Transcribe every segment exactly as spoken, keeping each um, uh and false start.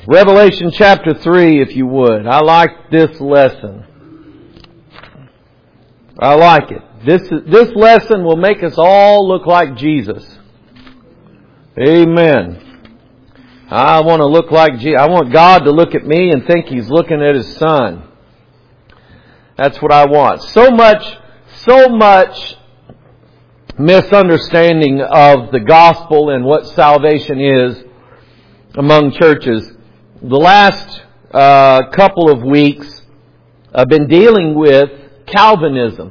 Revelation chapter three, if you would. I like this lesson. I like it. This, this lesson will make us all look like Jesus. Amen. I want to look like Jesus. I want God to look at me and think He's looking at His Son. That's what I want. So much, so much misunderstanding of the gospel and what salvation is among churches. The last uh, couple of weeks I've been dealing with Calvinism.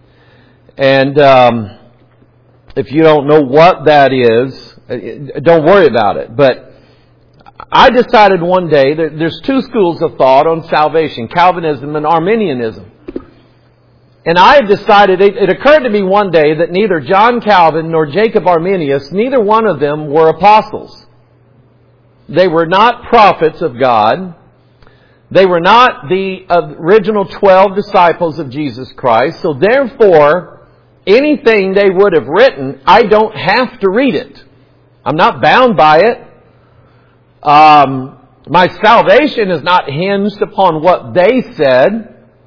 And um, if you don't know what that is, don't worry about it. But I decided one day that there's two schools of thought on salvation, Calvinism and Arminianism. And I decided, it, it occurred to me one day that neither John Calvin nor Jacob Arminius, neither one of them were apostles. They were not prophets of God. They were not the original twelve disciples of Jesus Christ. So therefore, anything they would have written, I don't have to read it. I'm not bound by it. Um, my salvation is not hinged upon what they said.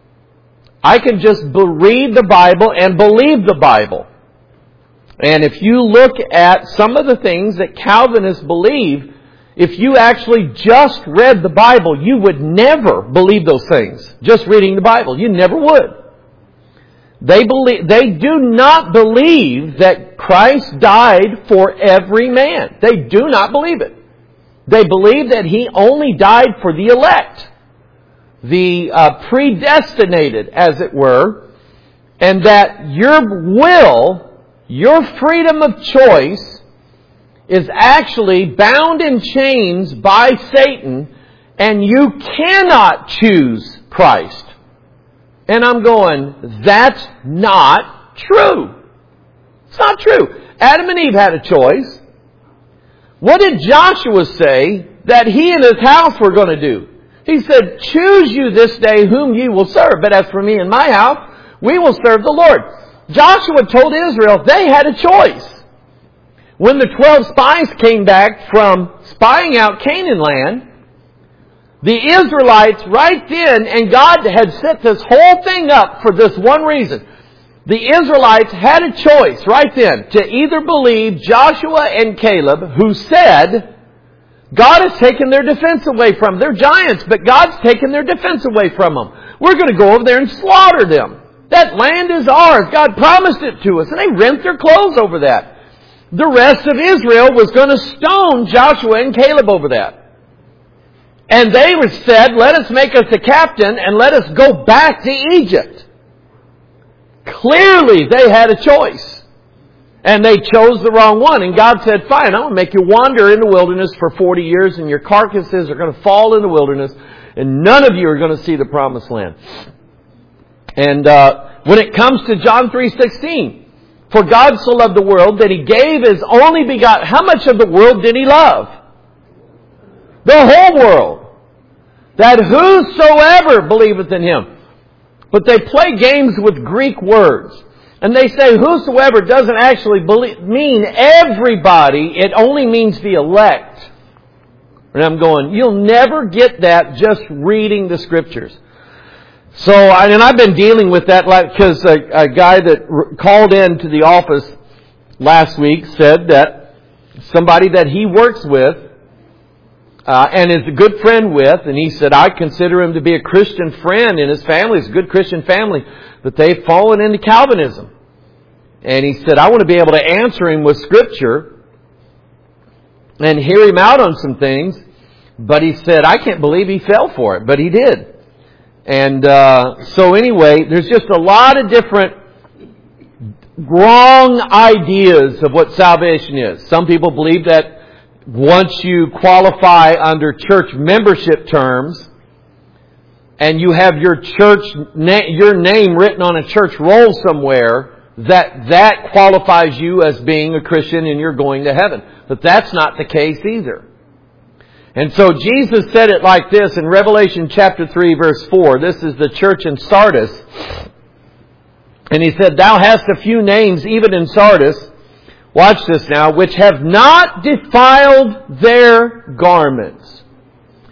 I can just read the Bible and believe the Bible. And if you look at some of the things that Calvinists believe, if you actually just read the Bible, you would never believe those things. Just reading the Bible. You never would. They believe, they do not believe that Christ died for every man. They do not believe it. They believe that He only died for the elect. The uh, predestinated, as it were. And that your will, your freedom of choice, is actually bound in chains by Satan, and you cannot choose Christ. And I'm going, that's not true. It's not true. Adam and Eve had a choice. What did Joshua say that he and his house were going to do? He said, choose you this day whom ye will serve. But as for me and my house, we will serve the Lord. Joshua told Israel they had a choice. When the twelve spies came back from spying out Canaan land, the Israelites right then, and God had set this whole thing up for this one reason. The Israelites had a choice right then to either believe Joshua and Caleb, who said, God has taken their defense away from them. They're giants, but God's taken their defense away from them. We're going to go over there and slaughter them. That land is ours. God promised it to us. And they rent their clothes over that. The rest of Israel was going to stone Joshua and Caleb over that. And they said, let us make us a captain and let us go back to Egypt. Clearly they had a choice. And they chose the wrong one. And God said, fine, I'm going to make you wander in the wilderness for forty years, and your carcasses are going to fall in the wilderness, and none of you are going to see the promised land. And uh, when it comes to John three sixteen, for God so loved the world that He gave His only begotten. How much of the world did He love? The whole world. That whosoever believeth in Him. But they play games with Greek words. And they say whosoever doesn't actually believe, mean everybody. It only means the elect. And I'm going, you'll never get that just reading the Scriptures. So, and I've been dealing with that because a, a guy that called in to the office last week said that somebody that he works with uh, and is a good friend with, and he said, I consider him to be a Christian friend, and his family is a good Christian family, but they've fallen into Calvinism. And he said, I want to be able to answer him with Scripture and hear him out on some things, but he said, I can't believe he fell for it, but he did. And uh, so anyway, there's just a lot of different wrong ideas of what salvation is. Some people believe that once you qualify under church membership terms and you have your church na- your name written on a church roll somewhere, that that qualifies you as being a Christian and you're going to heaven. But that's not the case either. And so Jesus said it like this in Revelation chapter three verse four. This is the church in Sardis. And He said, Thou hast a few names even in Sardis. Watch this now. Which have not defiled their garments.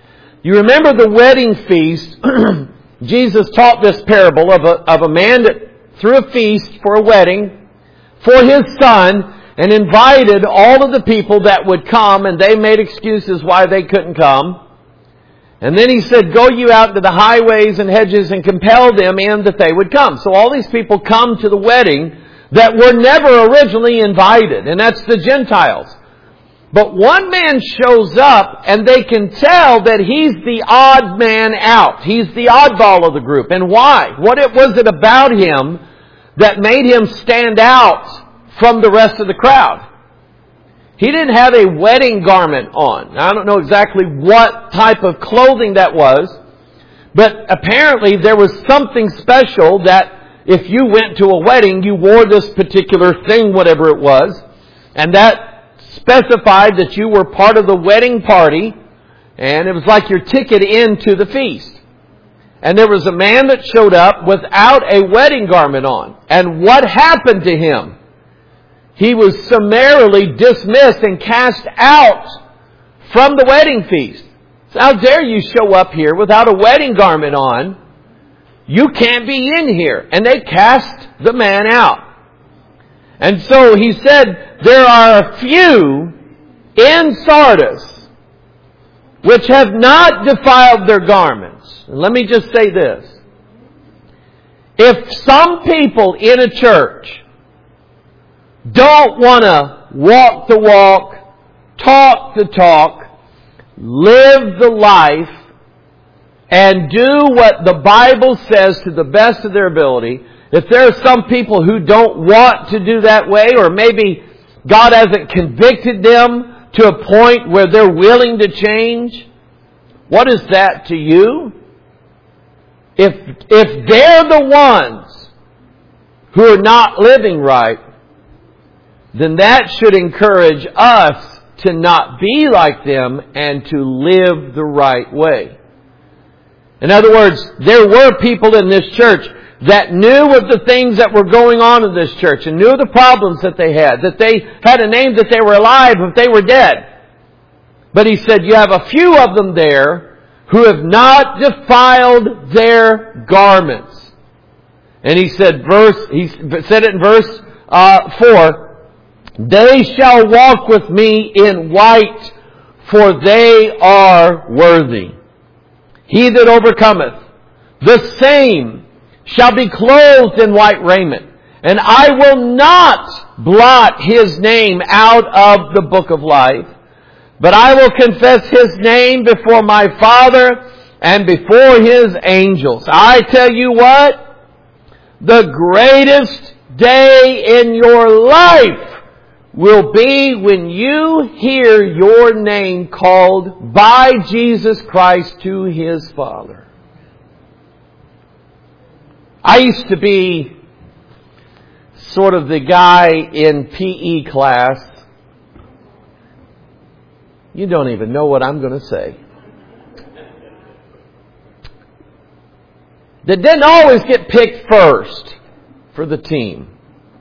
You remember the wedding feast. Jesus taught this parable of a, of a man that threw a feast for a wedding for his son and invited all of the people that would come, and they made excuses why they couldn't come. And then he said, go you out to the highways and hedges and compel them in that they would come. So all these people come to the wedding that were never originally invited, and that's the Gentiles. But one man shows up, and they can tell that he's the odd man out. He's the oddball of the group. And why? What it was it about him that made him stand out from the rest of the crowd? He didn't have a wedding garment on. Now, I don't know exactly what type of clothing that was, but apparently there was something special that if you went to a wedding, you wore this particular thing, whatever it was, and that specified that you were part of the wedding party, and it was like your ticket into the feast. And there was a man that showed up without a wedding garment on. And what happened to him? He was summarily dismissed and cast out from the wedding feast. So how dare you show up here without a wedding garment on? You can't be in here. And they cast the man out. And so he said, there are a few in Sardis which have not defiled their garments. And let me just say this. If some people in a church don't want to walk the walk, talk the talk, live the life, and do what the Bible says to the best of their ability, if there are some people who don't want to do that way, or maybe God hasn't convicted them to a point where they're willing to change, what is that to you? If, if they're the ones who are not living right, then that should encourage us to not be like them and to live the right way. In other words, there were people in this church that knew of the things that were going on in this church and knew of the problems that they had, that they had a name that they were alive if they were dead. But he said, you have a few of them there who have not defiled their garments. And he said, verse, he said it in verse uh, four, they shall walk with me in white, for they are worthy. He that overcometh, the same shall be clothed in white raiment, and I will not blot his name out of the book of life, but I will confess his name before my Father and before his angels. I tell you what, the greatest day in your life will be when you hear your name called by Jesus Christ to his Father. I used to be sort of the guy in P E class. You don't even know what I'm going to say. That didn't always get picked first for the team.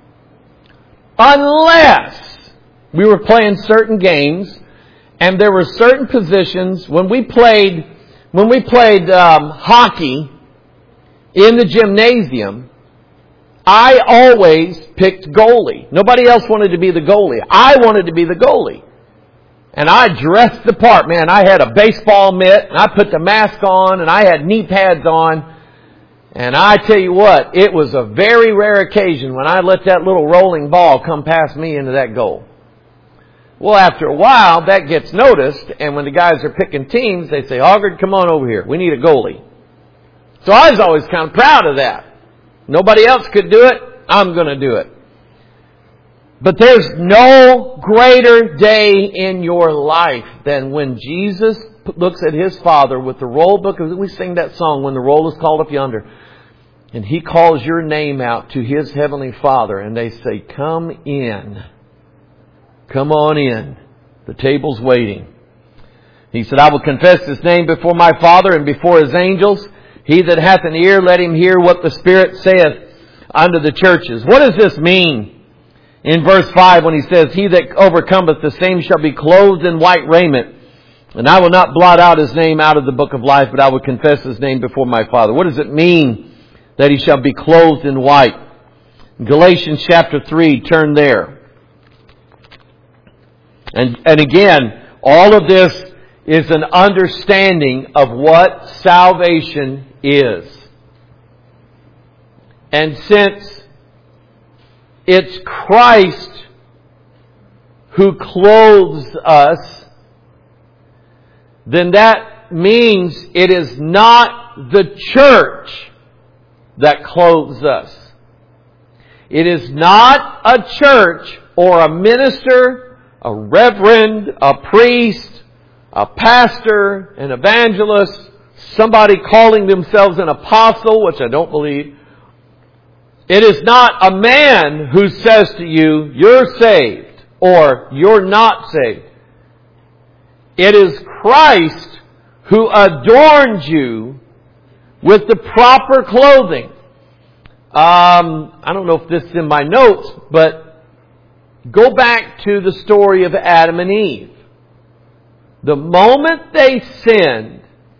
Unless we were playing certain games and there were certain positions when we played, when we played um, hockey in the gymnasium, I always picked goalie. Nobody else wanted to be the goalie. I wanted to be the goalie. And I dressed the part, man. I had a baseball mitt, and I put the mask on, and I had knee pads on. And I tell you what, it was a very rare occasion when I let that little rolling ball come past me into that goal. Well, after a while, that gets noticed, and when the guys are picking teams, they say, Hoggard, come on over here. We need a goalie. So I was always kind of proud of that. Nobody else could do it. I'm going to do it. But there's no greater day in your life than when Jesus looks at his Father with the roll book. We sing that song, When the Roll is Called Up Yonder. And he calls your name out to his heavenly Father. And they say, come in. Come on in. The table's waiting. He said, I will confess his name before my Father and before his angels. He that hath an ear, let him hear what the Spirit saith unto the churches. What does this mean? In verse five, when he says, he that overcometh, the same shall be clothed in white raiment. And I will not blot out his name out of the book of life, but I will confess his name before my Father. What does it mean that he shall be clothed in white? Galatians chapter three, turn there. And, and again, all of this is an understanding of what salvation is. And since it's Christ who clothes us, then that means it is not the church that clothes us. It is not a church or a minister, a reverend, a priest, a pastor, an evangelist, somebody calling themselves an apostle, which I don't believe. It is not a man who says to you, you're saved, or you're not saved. It is Christ who adorns you with the proper clothing. Um, I don't know if this is in my notes, but go back to the story of Adam and Eve. The moment they sinned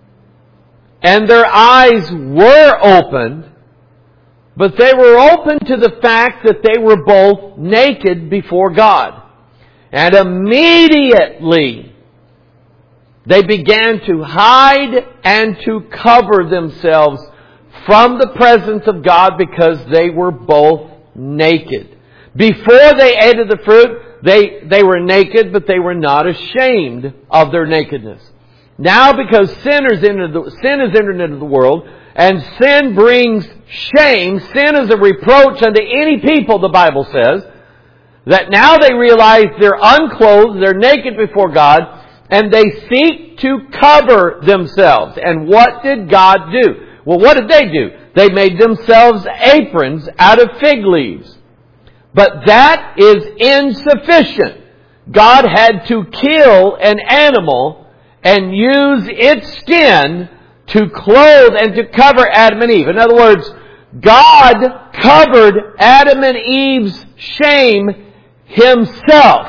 and their eyes were opened, but they were open to the fact that they were both naked before God. And immediately they began to hide and to cover themselves from the presence of God because they were both naked. Before they ate of the fruit, they, they were naked, but they were not ashamed of their nakedness. Now because sin is entered the, sin has entered into the world, and sin brings shame, sin is a reproach unto any people, the Bible says, that now they realize they're unclothed, they're naked before God, and they seek to cover themselves. And what did God do? Well, what did they do? They made themselves aprons out of fig leaves. But that is insufficient. God had to kill an animal and use its skin to clothe and to cover Adam and Eve. In other words, God covered Adam and Eve's shame Himself.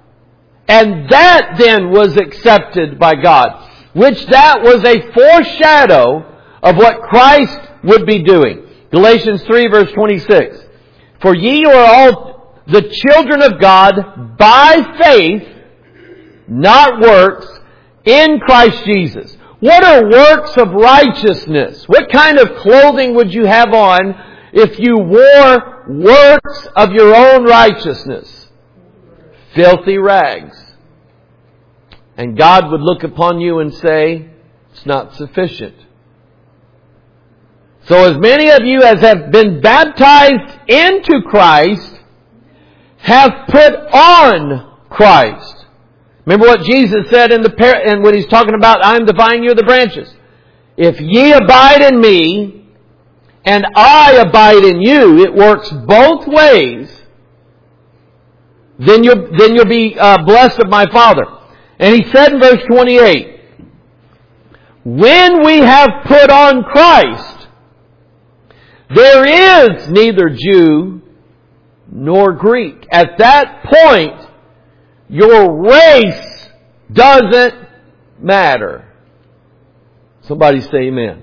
And that then was accepted by God. Which that was a foreshadow of what Christ would be doing. Galatians three verse twenty-six. For ye are all the children of God by faith, not works, in Christ Jesus. What are works of righteousness? What kind of clothing would you have on if you wore works of your own righteousness? Filthy rags. And God would look upon you and say, it's not sufficient. So as many of you as have been baptized into Christ have put on Christ. Remember what Jesus said in the par- and when He's talking about, I am the vine, you are the branches. If ye abide in me, and I abide in you, it works both ways, then you'll, then you'll be uh, blessed of my Father. And He said in verse twenty-eight, when we have put on Christ, there is neither Jew nor Greek. At that point, your race doesn't matter. Somebody say amen.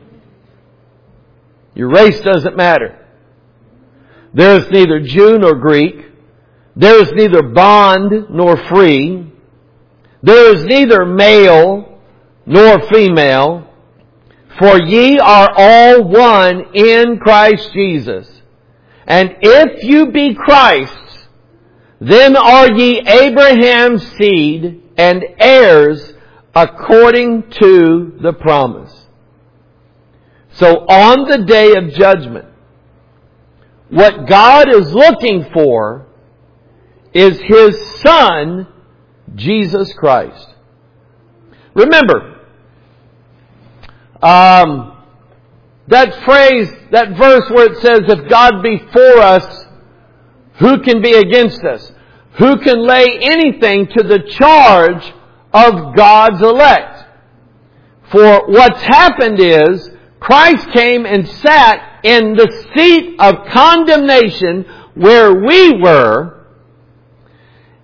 Your race doesn't matter. There is neither Jew nor Greek. There is neither bond nor free. There is neither male nor female. For ye are all one in Christ Jesus. And if you be Christ's, then are ye Abraham's seed and heirs according to the promise. So on the day of judgment, what God is looking for is His Son, Jesus Christ. Remember, Um, that phrase, that verse where it says, if God be for us, who can be against us? Who can lay anything to the charge of God's elect? For what's happened is, Christ came and sat in the seat of condemnation where we were,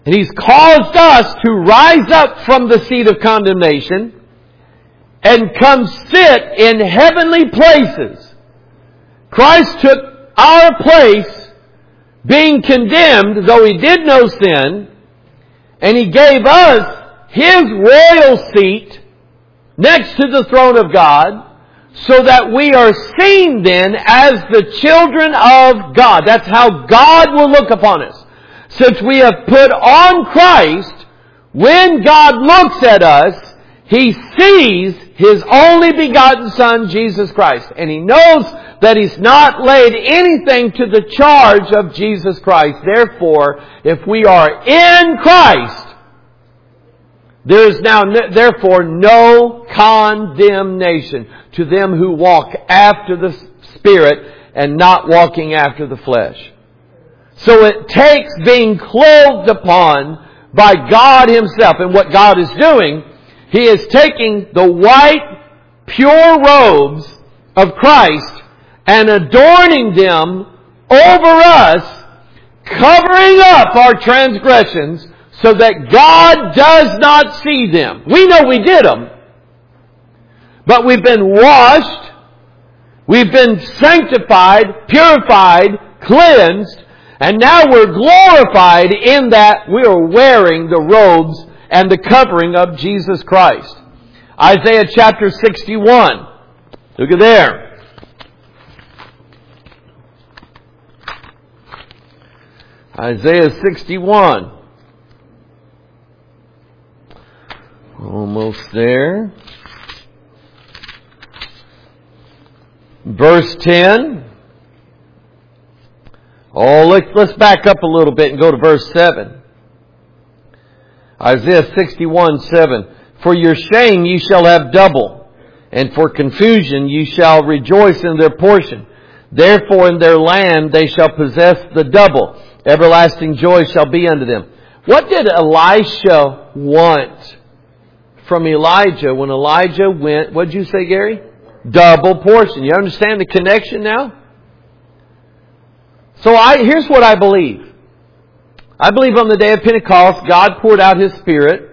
And He's caused us to rise up from the seat of condemnation and come sit in heavenly places. Christ took our place, being condemned, though He did no sin, and He gave us His royal seat next to the throne of God, so that we are seen then as the children of God. That's how God will look upon us. Since we have put on Christ, when God looks at us, He sees His only begotten Son, Jesus Christ. And He knows that He's not laid anything to the charge of Jesus Christ. Therefore, if we are in Christ, there is now therefore no condemnation to them who walk after the Spirit and not walking after the flesh. So it takes being clothed upon by God Himself. And what God is doing, He is taking the white, pure robes of Christ and adorning them over us, covering up our transgressions so that God does not see them. We know we did them, but we've been washed, we've been sanctified, purified, cleansed, and now we're glorified in that we are wearing the robes and the covering of Jesus Christ. Isaiah chapter sixty-one. Look at there. Isaiah sixty-one. Almost there. Verse ten. Oh, let's, let's back up a little bit and go to verse seven. Isaiah sixty-one, seven. For your shame ye shall have double, and for confusion ye shall rejoice in their portion. Therefore in their land they shall possess the double. Everlasting joy shall be unto them. What did Elisha want from Elijah when Elijah went, what did you say, Gary? Double portion. You understand the connection now? So I, here's what I believe. I believe on the day of Pentecost, God poured out His Spirit.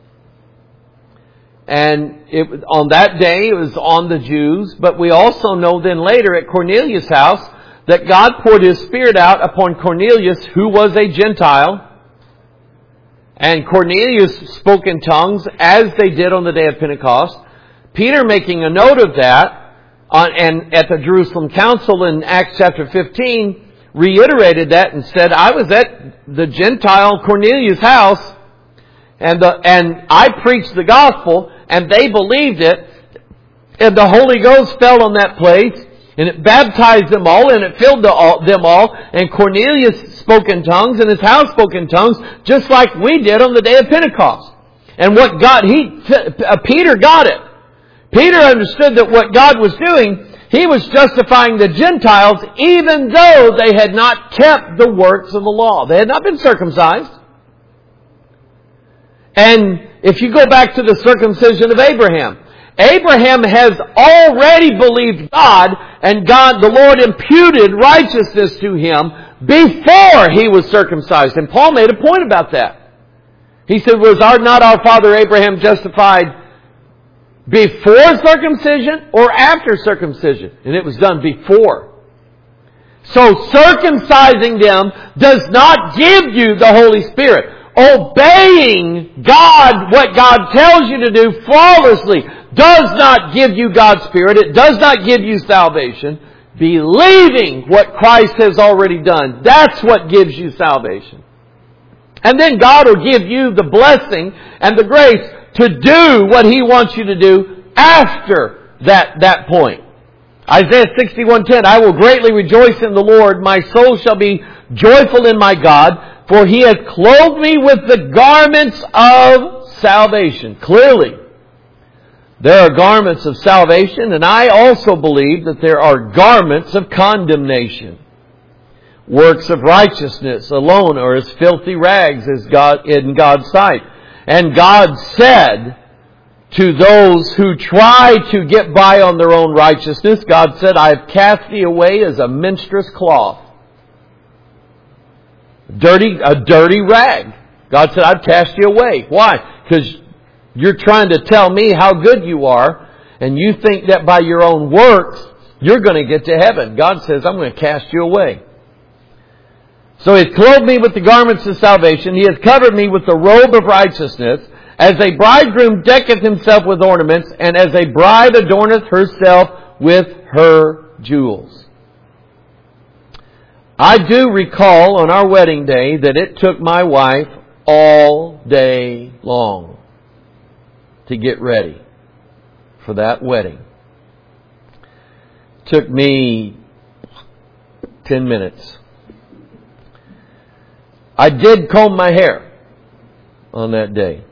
And it was on that day, it was on the Jews. But we also know then later at Cornelius' house that God poured His Spirit out upon Cornelius, who was a Gentile. And Cornelius spoke in tongues as they did on the day of Pentecost. Peter, making a note of that, on, and at the Jerusalem Council in Acts chapter fifteen, reiterated that and said, I was at the Gentile Cornelius' house, and the, and I preached the gospel, and they believed it, and the Holy Ghost fell on that place, and it baptized them all, and it filled the, all, them all, and Cornelius spoke in tongues, and his house spoke in tongues, just like we did on the day of Pentecost. And what God, he, uh, Peter got it. Peter understood that what God was doing, He was justifying the Gentiles even though they had not kept the works of the law. They had not been circumcised. And if you go back to the circumcision of Abraham, Abraham has already believed God, and God, the Lord, imputed righteousness to him before he was circumcised. And Paul made a point about that. He said, was our, not our father Abraham justified before circumcision or after circumcision? And it was done before. So circumcising them does not give you the Holy Spirit. Obeying God, what God tells you to do flawlessly, does not give you God's Spirit. It does not give you salvation. Believing what Christ has already done, that's what gives you salvation. And then God will give you the blessing and the grace to do what He wants you to do after that, that point. Isaiah sixty-one ten, I will greatly rejoice in the Lord. My soul shall be joyful in my God, for He hath clothed me with the garments of salvation. Clearly, there are garments of salvation, and I also believe that there are garments of condemnation. Works of righteousness alone are as filthy rags as God, in God's sight. And God said to those who try to get by on their own righteousness, God said, I have cast thee away as a menstruous cloth. Dirty, a dirty rag. God said, I'd cast you away. Why? Because you're trying to tell me how good you are, and you think that by your own works, you're going to get to heaven. God says, I'm going to cast you away. So He has clothed me with the garments of salvation. He has covered me with the robe of righteousness. As a bridegroom decketh himself with ornaments, and as a bride adorneth herself with her jewels. I do recall on our wedding day that it took my wife all day long to get ready for that wedding. It took me ten minutes. I did comb my hair on that day.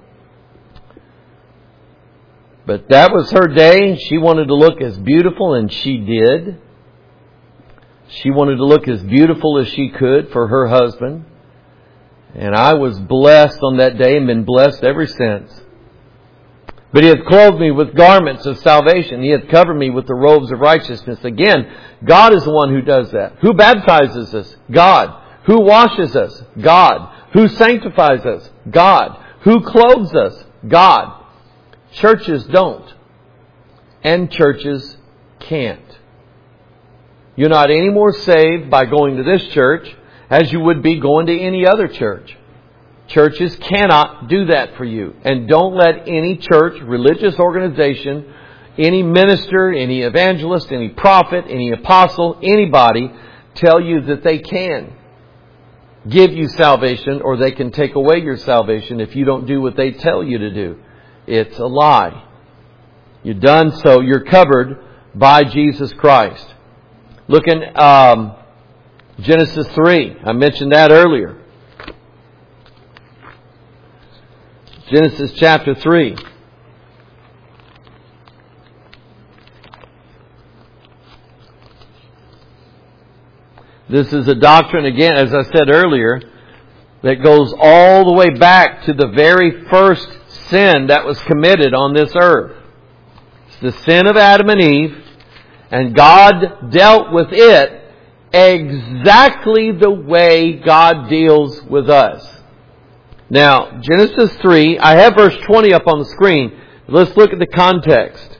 But that was her day. She wanted to look as beautiful, and she did. She wanted to look as beautiful as she could for her husband. And I was blessed on that day and been blessed ever since. But He hath clothed me with garments of salvation. He hath covered me with the robes of righteousness. Again, God is the one who does that. Who baptizes us? God. Who washes us? God. Who sanctifies us? God. Who clothes us? God. Churches don't. And churches can't. You're not any more saved by going to this church as you would be going to any other church. Churches cannot do that for you. And don't let any church, religious organization, any minister, any evangelist, any prophet, any apostle, anybody tell you that they can give you salvation or they can take away your salvation if you don't do what they tell you to do. It's a lie. You've done so. You're covered by Jesus Christ. Look in um, Genesis three. I mentioned that earlier. Genesis chapter three. This is a doctrine, again, as I said earlier, that goes all the way back to the very first sin that was committed on this earth. It's the sin of Adam and Eve, and God dealt with it exactly the way God deals with us. Now, Genesis three, I have verse twenty up on the screen. Let's look at the context.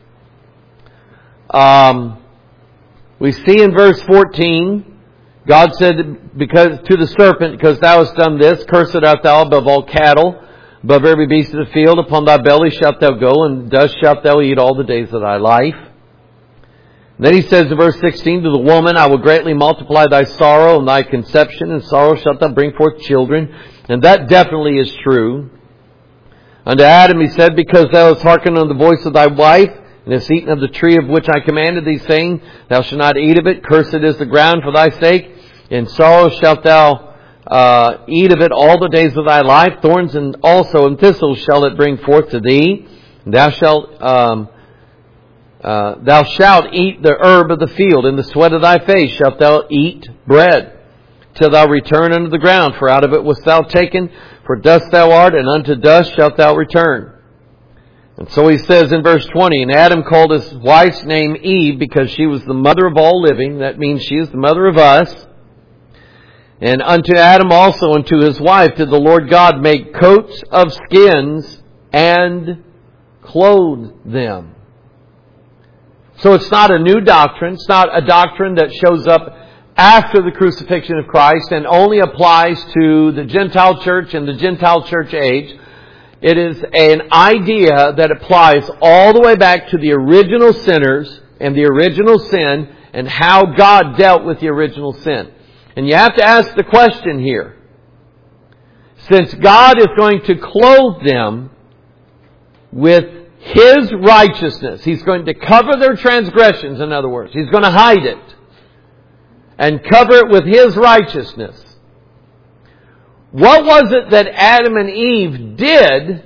Um, we see in verse fourteen, God said because to the serpent, because thou hast done this, cursed art thou above all cattle, above every beast of the field. Upon thy belly shalt thou go, and dust shalt thou eat all the days of thy life. And then He says in verse sixteen, to the woman, I will greatly multiply thy sorrow and thy conception, and sorrow shalt thou bring forth children. And that definitely is true. Unto Adam He said, because thou hast hearkened unto the voice of thy wife, and hast eaten of the tree of which I commanded thee, saying, thou shalt not eat of it, cursed is the ground for thy sake. In sorrow shalt thou uh, eat of it all the days of thy life. Thorns and also and thistles shall it bring forth to thee. And thou shalt um, uh, thou shalt eat the herb of the field. In the sweat of thy face shalt thou eat bread, till thou return unto the ground. For out of it wast thou taken. For dust thou art, and unto dust shalt thou return. And so He says in verse twenty, and Adam called his wife's name Eve, because she was the mother of all living. That means she is the mother of us. And unto Adam also and to his wife did the Lord God make coats of skins and clothe them. So it's not a new doctrine. It's not a doctrine that shows up after the crucifixion of Christ and only applies to the Gentile church and the Gentile church age. It is an idea that applies all the way back to the original sinners and the original sin and how God dealt with the original sin. And you have to ask the question here. Since God is going to clothe them with His righteousness, He's going to cover their transgressions, in other words. He's going to hide it and cover it with His righteousness. What was it that Adam and Eve did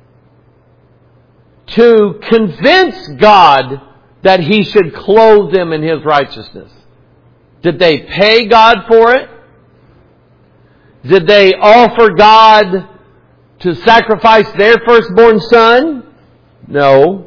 to convince God that He should clothe them in His righteousness? Did they pay God for it? Did they offer God to sacrifice their firstborn son? No.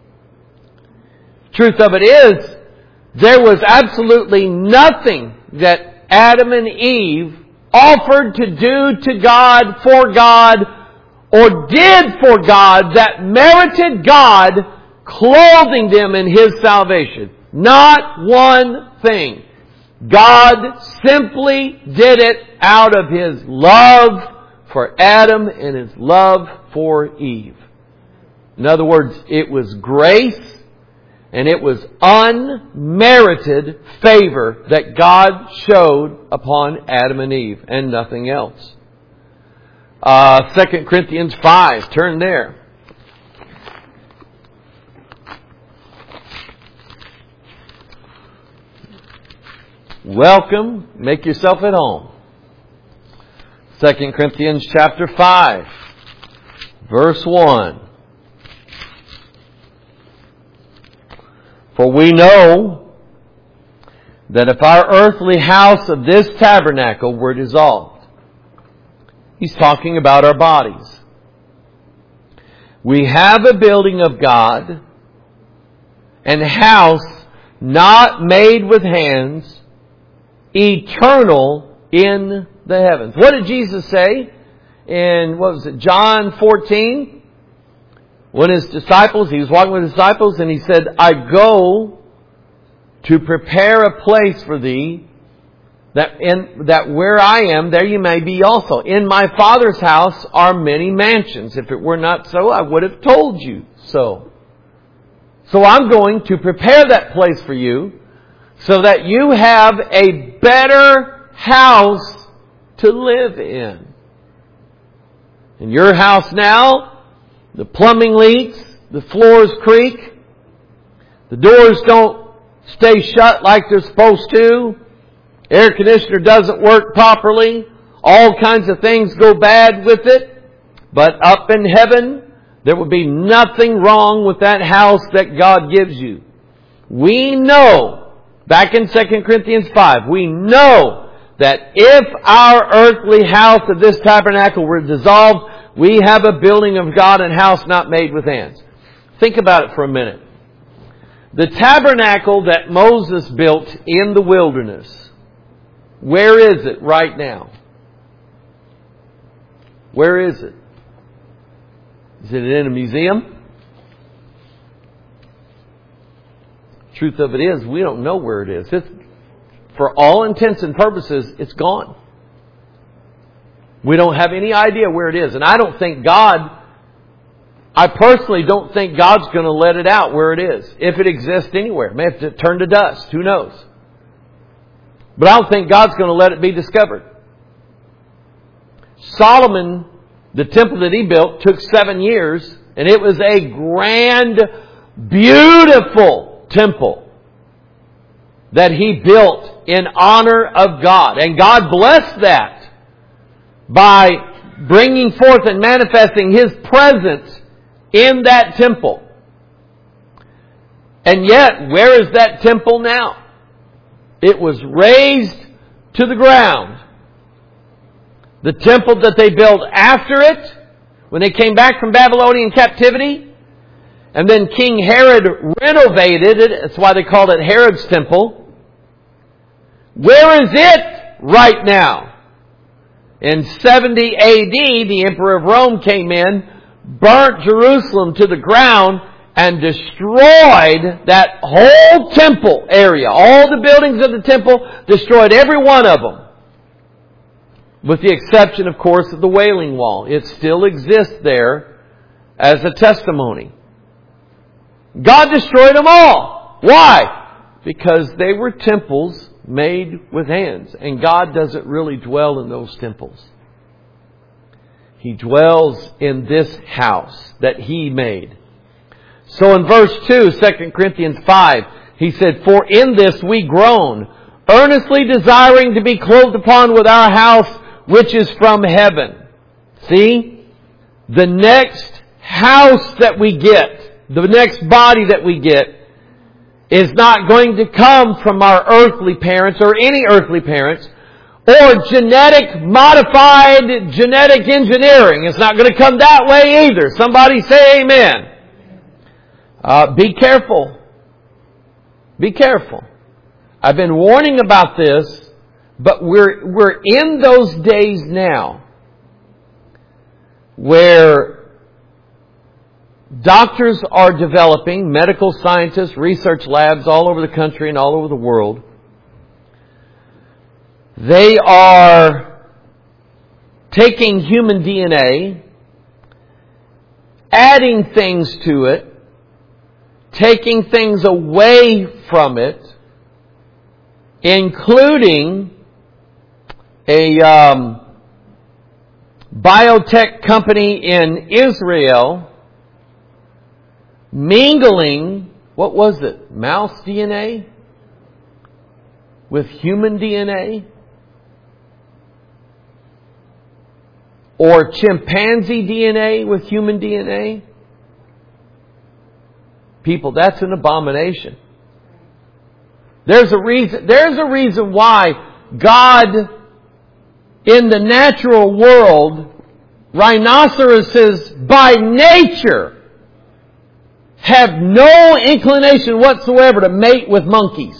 Truth of it is, there was absolutely nothing that Adam and Eve offered to do to God, for God, or did for God that merited God clothing them in His salvation. Not one thing. God simply did it out of His love for Adam and His love for Eve. In other words, it was grace and it was unmerited favor that God showed upon Adam and Eve and nothing else. Uh, Second Corinthians five, turn there. Welcome. Make yourself at home. Second Corinthians chapter five, verse one. For we know that if our earthly house of this tabernacle were dissolved, he's talking about our bodies. We have a building of God, an house not made with hands, eternal in the heavens. What did Jesus say in, what was it, John fourteen? When His disciples, He was walking with His disciples and He said, I go to prepare a place for thee, that in, that where I am, there you may be also. In my Father's house are many mansions. If it were not so, I would have told you so. So I'm going to prepare that place for you, so that you have a better house to live in. In your house now, the plumbing leaks, the floors creak, the doors don't stay shut like they're supposed to, air conditioner doesn't work properly, all kinds of things go bad with it. But up in heaven, there will be nothing wrong with that house that God gives you. We know, back in Second Corinthians five, we know that if our earthly house of this tabernacle were dissolved, we have a building of God and house not made with hands. Think about it for a minute. The tabernacle that Moses built in the wilderness, where is it right now? Where is it? Is it in a museum? Truth of it is, we don't know where it is. It's, for all intents and purposes, it's gone. We don't have any idea where it is. And I don't think God, I personally don't think God's going to let it out where it is. If it exists anywhere. It may have to turn to dust. Who knows? But I don't think God's going to let it be discovered. Solomon, the temple that he built, took seven years. And it was a grand, beautiful temple that he built in honor of God. And God blessed that by bringing forth and manifesting His presence in that temple. And yet, where is that temple now? It was razed to the ground. The temple that they built after it, when they came back from Babylonian captivity, and then King Herod renovated it. That's why they called it Herod's temple. Where is it right now? In seventy A D, the Emperor of Rome came in, burnt Jerusalem to the ground, and destroyed that whole temple area. All the buildings of the temple, destroyed every one of them. With the exception, of course, of the Wailing Wall. It still exists there as a testimony. God destroyed them all. Why? Because they were temples made with hands. And God doesn't really dwell in those temples. He dwells in this house that He made. So in verse two, Second Corinthians five, he said, For in this we groan, earnestly desiring to be clothed upon with our house which is from heaven. See? The next house that we get, the next body that we get, is not going to come from our earthly parents or any earthly parents or genetic modified genetic engineering. It's not going to come that way either. Somebody say amen. Uh, be careful. Be careful. I've been warning about this But we're, we're in those days now where doctors are developing, medical scientists, research labs all over the country and all over the world. They are taking human D N A, adding things to it, taking things away from it, including a um, biotech company in Israel mingling, what was it, mouse D N A with human D N A? Or chimpanzee D N A with human D N A? People, that's an abomination. There's a reason, there's a reason why God, in the natural world, rhinoceroses by nature have no inclination whatsoever to mate with monkeys.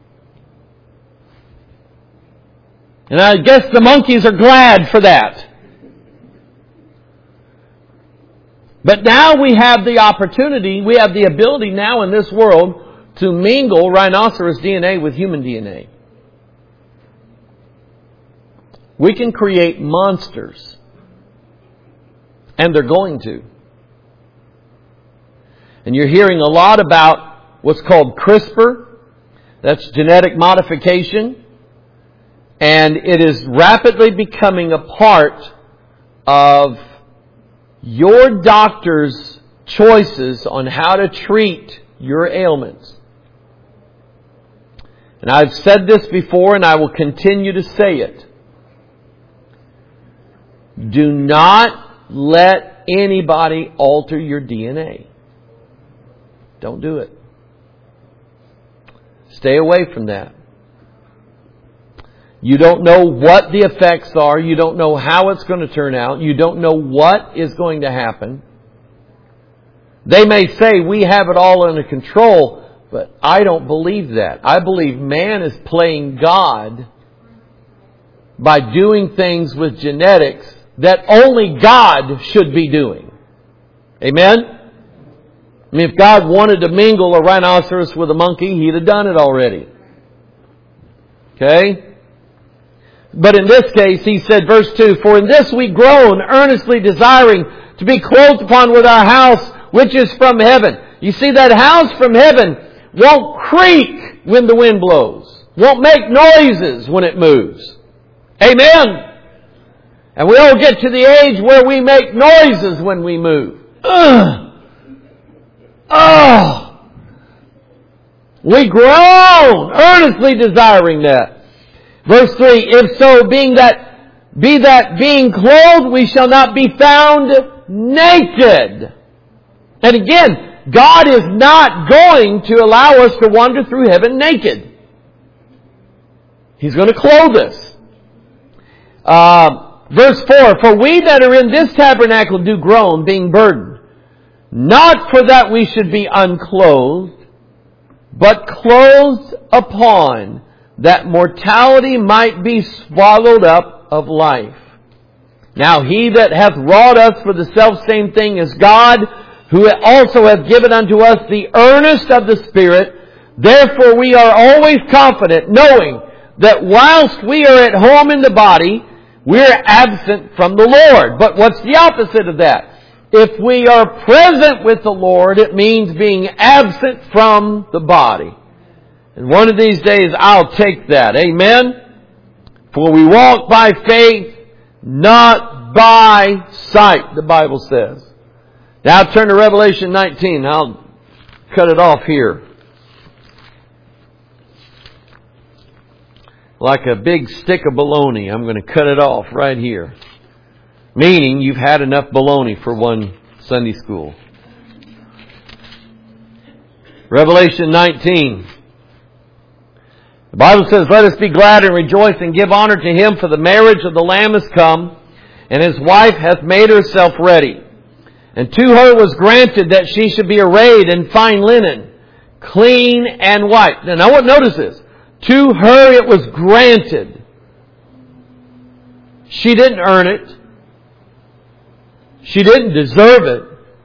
And I guess the monkeys are glad for that. But now we have the opportunity, we have the ability now in this world to mingle rhinoceros D N A with human D N A. We can create monsters. And they're going to. And you're hearing a lot about what's called CRISPR. That's genetic modification. And it is rapidly becoming a part of your doctor's choices on how to treat your ailments. And I've said this before and I will continue to say it. Do not let anybody alter your D N A. Don't do it. Stay away from that. You don't know what the effects are. You don't know how it's going to turn out. You don't know what is going to happen. They may say we have it all under control, but I don't believe that. I believe man is playing God by doing things with genetics that only God should be doing. Amen? I mean, if God wanted to mingle a rhinoceros with a monkey, He'd have done it already. Okay? But in this case, He said, verse two, "For in this we groan, earnestly desiring to be clothed upon with our house, which is from heaven." You see, that house from heaven won't creak when the wind blows. Won't make noises when it moves. Amen? And we all get to the age where we make noises when we move. Ugh. Oh! We groan, earnestly desiring that. Verse three, "If so, being that, be that being clothed, we shall not be found naked." And again, God is not going to allow us to wander through heaven naked. He's going to clothe us. Uh, verse four, "For we that are in this tabernacle do groan, being burdened, not for that we should be unclothed, but clothed upon, that mortality might be swallowed up of life. Now He that hath wrought us for the selfsame thing is God, who also hath given unto us the earnest of the Spirit. Therefore we are always confident, knowing that whilst we are at home in the body, we are absent from the Lord." But what's the opposite of that? If we are present with the Lord, it means being absent from the body. And one of these days I'll take that. Amen? "For we walk by faith, not by sight," the Bible says. Now turn to Revelation nineteen. I'll cut it off here. Like a big stick of bologna, I'm going to cut it off right here. Meaning you've had enough bologna for one Sunday school. Revelation nineteen. The Bible says, "Let us be glad and rejoice and give honor to Him, for the marriage of the Lamb is come, and His wife hath made herself ready. And to her was granted that she should be arrayed in fine linen, clean and white." Now, notice this. To her it was granted. She didn't earn it. She didn't deserve it.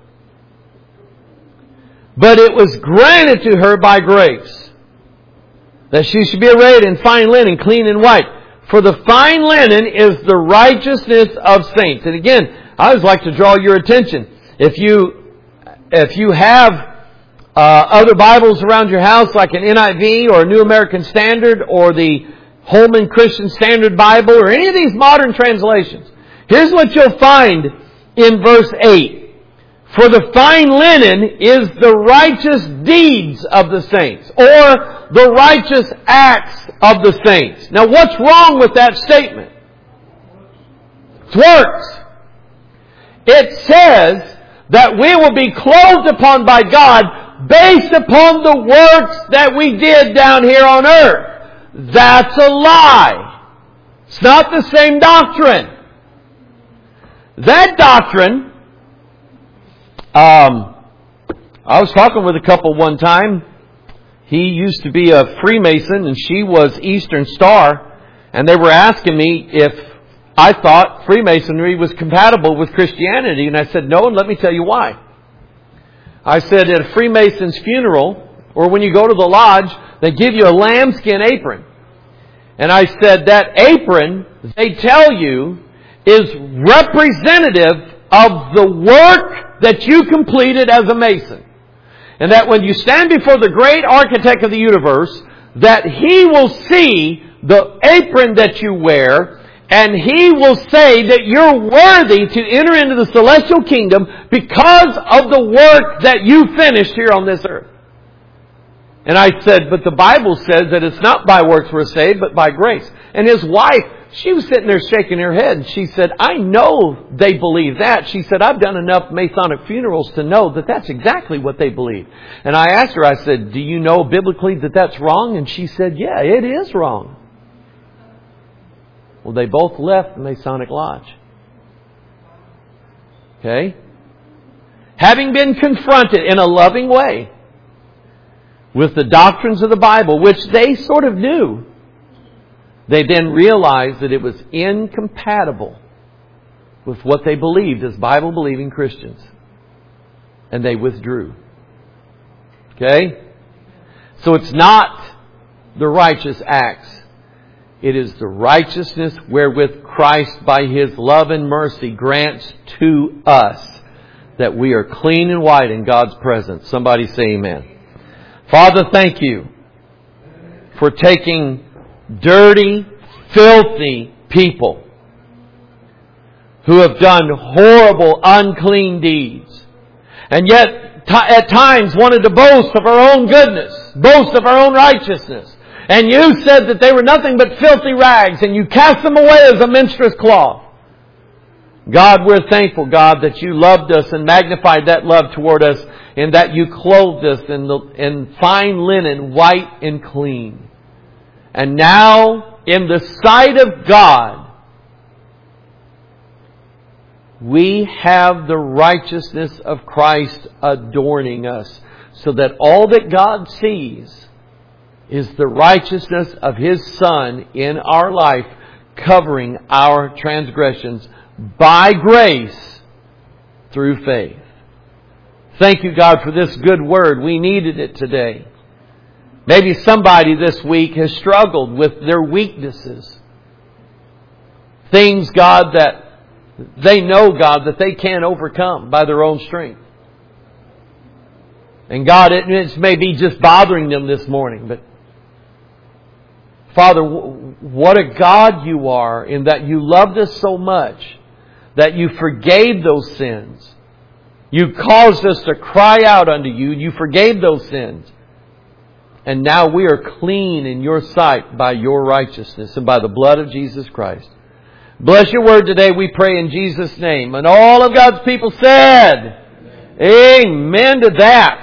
But it was granted to her by grace that she should be arrayed in fine linen, clean and white. For the fine linen is the righteousness of saints. And again, I always like to draw your attention. If you, if you have uh, other Bibles around your house, like an N I V or a New American Standard or the Holman Christian Standard Bible or any of these modern translations, here's what you'll find in verse eight. For the fine linen is the righteous deeds of the saints, or the righteous acts of the saints. Now what's wrong with that statement? It's works. It says that we will be clothed upon by God based upon the works that we did down here on earth. That's a lie. It's not the same doctrine. That doctrine, um, I was talking with a couple one time. He used to be a Freemason and she was Eastern Star. And they were asking me if I thought Freemasonry was compatible with Christianity. And I said, no, and let me tell you why. I said, at a Freemason's funeral, or when you go to the lodge, they give you a lambskin apron. And I said, that apron, they tell you, is representative of the work that you completed as a Mason. And that when you stand before the great architect of the universe, that He will see the apron that you wear, and He will say that you're worthy to enter into the celestial kingdom because of the work that you finished here on this earth. And I said, but the Bible says that it's not by works we're saved, but by grace. And his wife, she was sitting there shaking her head. And she said, I know they believe that. She said, I've done enough Masonic funerals to know that that's exactly what they believe. And I asked her, I said, do you know biblically that that's wrong? And she said, yeah, it is wrong. Well, they both left the Masonic Lodge. Okay? Having been confronted in a loving way with the doctrines of the Bible, which they sort of knew, they then realized that it was incompatible with what they believed as Bible-believing Christians. And they withdrew. Okay? So it's not the righteous acts. It is the righteousness wherewith Christ, by His love and mercy, grants to us that we are clean and white in God's presence. Somebody say amen. Father, thank You for taking dirty, filthy people who have done horrible, unclean deeds, and yet t- at times wanted to boast of our own goodness, boast of our own righteousness. And You said that they were nothing but filthy rags, and You cast them away as a minstrel's cloth. God, we're thankful, God, that You loved us and magnified that love toward us, and that You clothed us in, the, in fine linen, white and clean. And now, in the sight of God, we have the righteousness of Christ adorning us, so that all that God sees is the righteousness of His Son in our life, covering our transgressions by grace through faith. Thank You, God, for this good word. We needed it today. Maybe somebody this week has struggled with their weaknesses. Things, God, that they know, God, that they can't overcome by their own strength. And God, it, it may be just bothering them this morning, but Father, what a God You are, in that You loved us so much that You forgave those sins. You caused us to cry out unto You. You forgave those sins. And now we are clean in Your sight by Your righteousness and by the blood of Jesus Christ. Bless Your word today, we pray in Jesus' name. And all of God's people said, Amen, Amen to that.